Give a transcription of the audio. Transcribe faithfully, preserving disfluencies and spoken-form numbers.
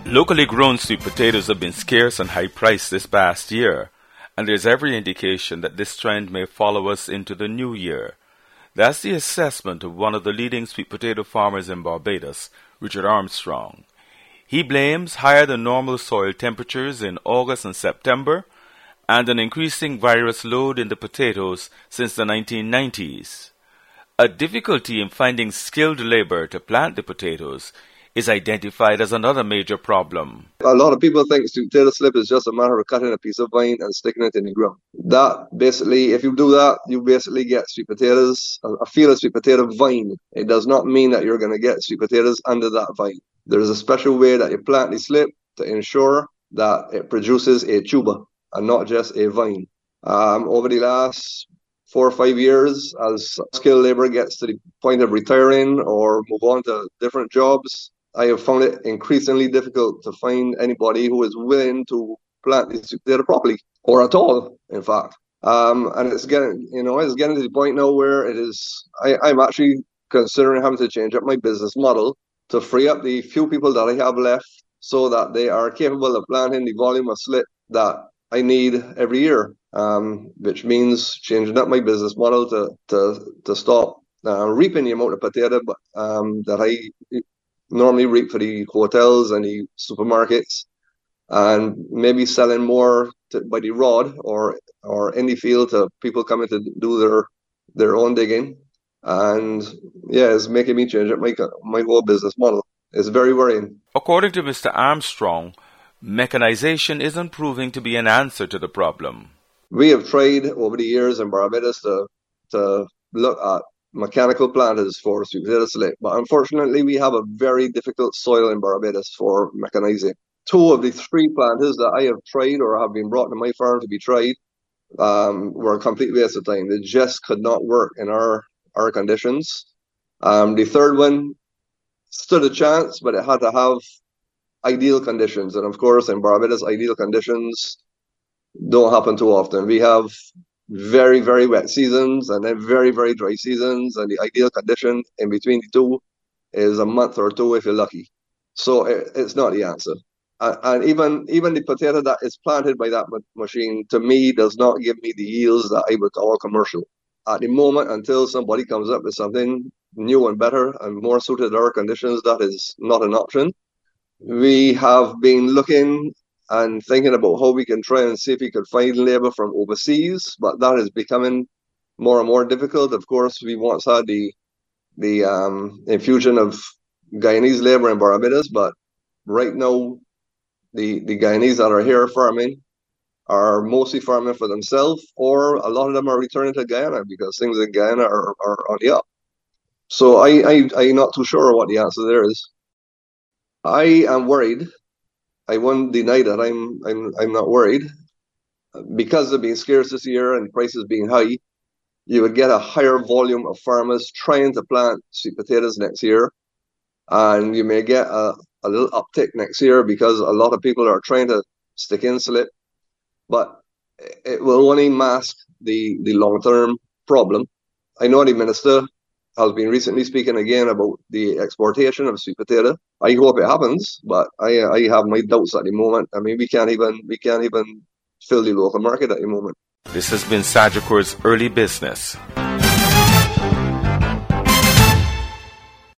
Locally grown sweet potatoes have been scarce and high priced this past year, and there's every indication that this trend may follow us into the new year. That's the assessment of one of the leading sweet potato farmers in Barbados, Richard Armstrong. He blames higher than normal soil temperatures in August and September and an increasing virus load in the potatoes since the nineteen nineties. A difficulty in finding skilled labor to plant the potatoes is identified as another major problem. A lot of people think sweet potato slip is just a matter of cutting a piece of vine and sticking it in the ground. That basically, if you do that, you basically get sweet potatoes, a field of sweet potato vine. It does not mean that you're going to get sweet potatoes under that vine. There's a special way that you plant the slip to ensure that it produces a tuber and not just a vine. Um, over the last four or five years, as skilled labor gets to the point of retiring or move on to different jobs, I have found it increasingly difficult to find anybody who is willing to plant the sweet potato properly, or at all, in fact. Um, and it's getting, you know, it's getting to the point now where it is. I, I'm actually considering having to change up my business model to free up the few people that I have left, so that they are capable of planting the volume of slip that I need every year. Um, which means changing up my business model to to to stop uh, reaping the amount of potato um, that I normally reap for the hotels and the supermarkets, and maybe selling more to, by the rod or or in the field to people coming to do their their own digging. And yeah, it's making me change up my my whole business model. It's very worrying. According to Mister Armstrong, mechanization isn't proving to be an answer to the problem. We have tried over the years in Barbados to to look at mechanical planters for sweet potato slip, but unfortunately we have a very difficult soil in Barbados for mechanizing. Two of the three planters that I have tried or have been brought to my farm to be tried um, were a complete waste of time. They just could not work in our, our conditions. Um, the third one stood a chance, but it had to have ideal conditions. And of course, in Barbados, ideal conditions don't happen too often. We have very, very wet seasons and then very, very dry seasons, and the ideal condition in between the two is a month or two if you're lucky. So it, it's not the answer. And, and even even the potato that is planted by that machine, to me, does not give me the yields that I would call commercial. At the moment, until somebody comes up with something new and better and more suited to our conditions, that is not an option. We have been looking and thinking about how we can try and see if we could find labor from overseas, but that is becoming more and more difficult. Of course, we once had the the um, infusion of Guyanese labor in Barbados, but right now the, the Guyanese that are here farming are mostly farming for themselves, or a lot of them are returning to Guyana because things in Guyana are, are on the up. So I, I, I'm not too sure what the answer there is. I am worried. I won't deny that I'm I'm I'm not worried. Because of being scarce this year and prices being high, you would get a higher volume of farmers trying to plant sweet potatoes next year, and you may get a, a little uptick next year because a lot of people are trying to stick in slip, but it will only mask the the long-term problem. I know the minister has been recently speaking again about the exportation of sweet potato. I hope it happens, but I I have my doubts at the moment. I mean, we can't even we can't even fill the local market at the moment. This has been Sagicor's Early Business.